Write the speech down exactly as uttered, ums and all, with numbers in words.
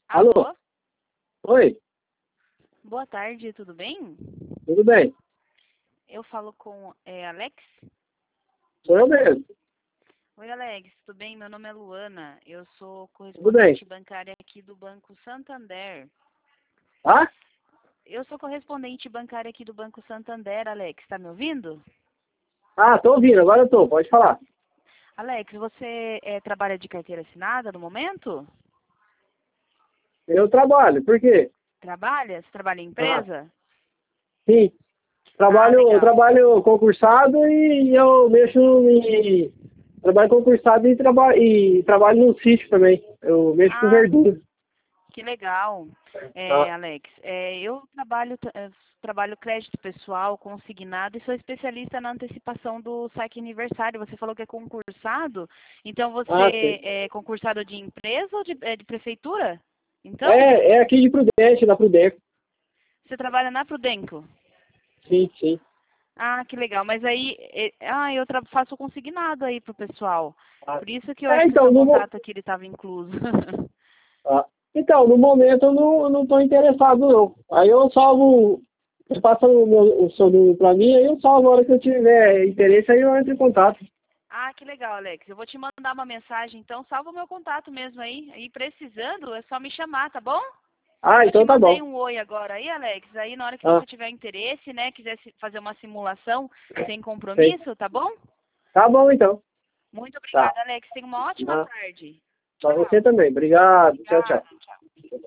Alô? Alô? Oi, Boa tarde, tudo bem? tudo bem? Eu falo com é, Alex. Sou eu mesmo. Oi, Alex, tudo bem? Meu nome é Luana. Eu sou Tudo bem. correspondente bancária aqui do Banco Santander. Ah? Eu sou correspondente bancária aqui do Banco Santander, Alex. Tá me ouvindo? Ah, tô ouvindo, agora eu tô, pode falar. Alex, você é, trabalha de carteira assinada no momento? Eu trabalho, por quê? Trabalha? Você trabalha em Ah, empresa? sim. Ah, Trabalho, eu legal. trabalho concursado e eu mexo em... Trabalho concursado e, traba, e trabalho no sítio também. Eu mexo com Ah, verdura. que legal, Ah, é, Alex. É, eu trabalho, tra- eh, trabalho crédito pessoal, consignado e sou especialista na antecipação do saque aniversário. Você falou que é concursado, então ah, sim. você é concursado de empresa ou de, é, de prefeitura? Então, É, é aqui de Prudente, da Prudente. você trabalha na Prudenco. Sim, sim. Ah, que legal. Mas aí, eh, ah, eu tra- faço consignado aí pro pessoal. Ah, Por isso que eu é, acho que o então, seu no, mo- contato aqui ele estava incluso. ah, então, no momento eu não, eu não tô interessado, não. Aí eu salvo. Você passa o, meu, o seu número pra mim, aí eu salvo a hora que eu tiver interesse, aí eu entro em contato. Ah, que legal, Alex. Eu vou te mandar uma mensagem, então salva o meu contato mesmo aí. E precisando, é só me chamar, tá bom? Ah, Eu te então tá mandei bom. um oi agora aí, Alex. Aí na hora que Ah, você tiver interesse, né, quiser se- fazer uma simulação sem sei. compromisso, tá bom? Tá bom então. Muito Tá. obrigada, Alex. Tenha uma ótima Ah, tarde. pra você Tchau. também. Obrigado. Tchau, tchau. Obrigada. Tchau.